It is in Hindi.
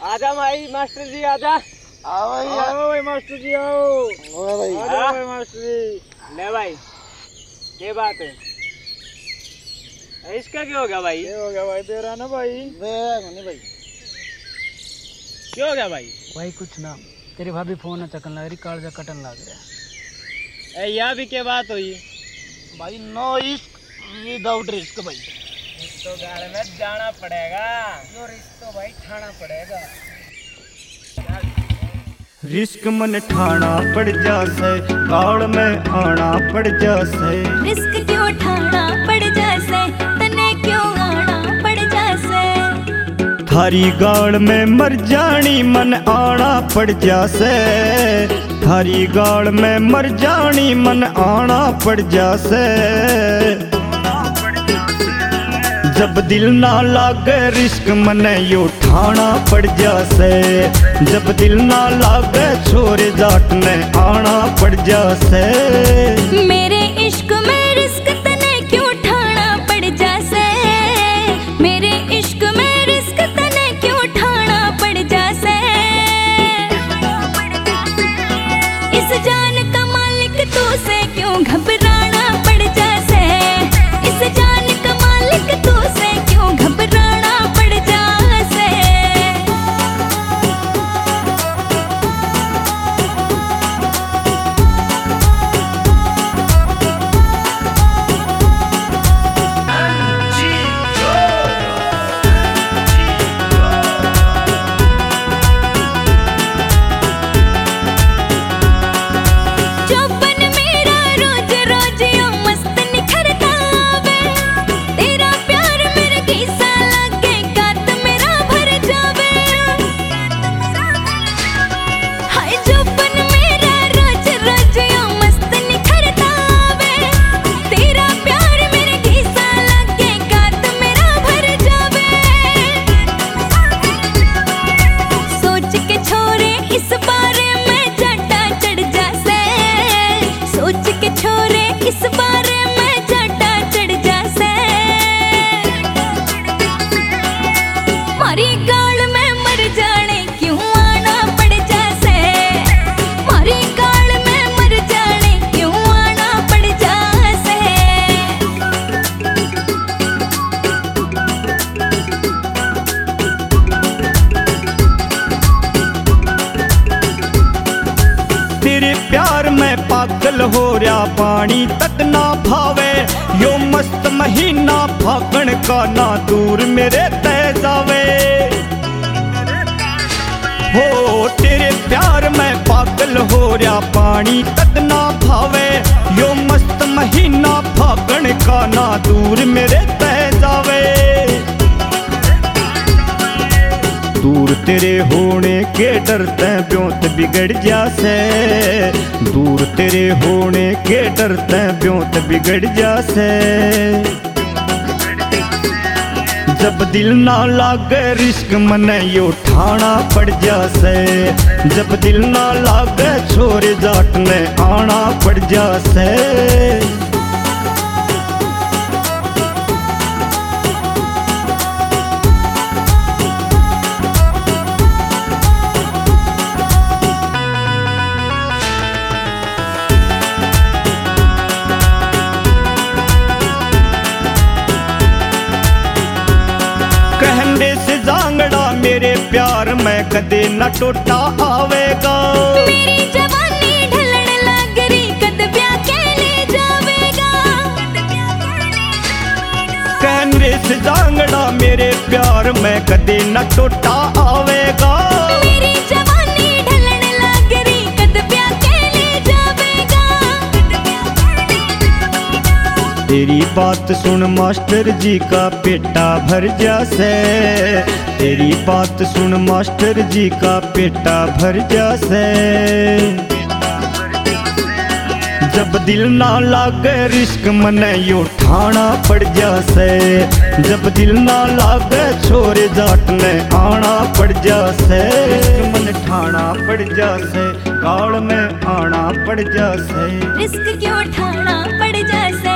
आजा भाई मास्टर जी आजा। आओ भाई मास्टर जी आओ। भाई आओ भाई मास्टर जी। ले भाई ये बात है, इसका क्या हो गया भाई? ये हो गया भाई तेरा ना भाई। नहीं भाई क्या हो गया भाई? भाई कुछ ना, तेरी भाभी फोन चकन लग रही, कालजा कटन लग गया। यह भी क्या बात हुई? भाई नो इश्क विदाउट रिस्क भाई। तो गाड़ में जाना पड़ेगा। जो रिस्क तो भाई ठाना पड़ेगा। रिस्क मन ठाना पड़ जासे, गाड़ में आना पड़ जासे। रिस्क क्यों ठाना पड़ जासे, तने क्यों आना पड़ जासे। थारी गाड़ में मर जानी मन आना पड़ जासे। थारी गाड़ में मर जानी मन आना पड़ जासे। जब दिल ना लागे रिस्क मने यो ठाना पड़ जासे। जब दिल ना लागे छोरे जाट ने आना पड़ जासे। मेरे इश्क में रिस्क तने क्यों ठाना पड़ जासे। मेरे इश्क में रिस्क तने क्यों ठाना पड़ जासे। इस जान का मालिक तू से क्यों घबराना पड़ जासे। इस जान का मालिक तू से क्यों घबराना पड़ जासे। चौपन मेरा रोज रोज यो मस्त निखरता आवे। तेरा प्यार मेरे खीसा लागे, गात मेरा भर जावे। हाय चौपन मेरा रोज रोज यो मस्त निखरता आवे। तेरा प्यार मेरे खीसा लागे, गात मेरा भर जावे। सोच के छोरे इस बारे में जाटा चढ़ जासे। सोच के छोरे इस बारे में जाटा चढ़ जासे। मारी गाल में मर जाने क्यों आना पड़ जासे। मारी गाल में मर जाने क्यों आना पड़ जासे। तेरे प्यार में पागल हो रहा पानी तक ना भावे। यो मस्त महीना फागण का ना दूर मेरे तय जावे। हो तेरे प्यार में पागल हो रहा पानी तक ना भावे। यो मस्त महीना फागण का ना दूर मेरे तय जावे। दूर तेरे होने के डरते ब्योंत बिगड़ जासे। दूर तेरे होने के डरते ब्योंत बिगड़ जासे। जब दिल ना लागे रिस्क मने यो ठाना पड़ जासे। जब दिल ना लागे छोरे जाट ने आना पड़ जासे। कहने से जांगड़ा मेरे प्यार में कदे न टूटा आवेगा। मेरी जवानी ढलने लग रही, कद ब्याह के ले जावेगा। कहने से जांगड़ा मेरे प्यार में कदे न टूटा आवेगा। मेरी जवानी ढलने लग रही, कद ब्याह के ले जावेगा। तेरी बात सुन मास्टर जी का पेटा भर जासे। तेरी बात सुन मास्टर जी का पेटा भर जासे। जब दिल ना लागे रिस्क मने यो ठाना पड़ जासे। जब दिल ना लागे छोरे जाट ने आना पड़ जासे। रिस्क मन ठाना पड़ जासे, गाड़ में आना पड़ जासे। रिस्क क्यों ठाना पड़ जासे।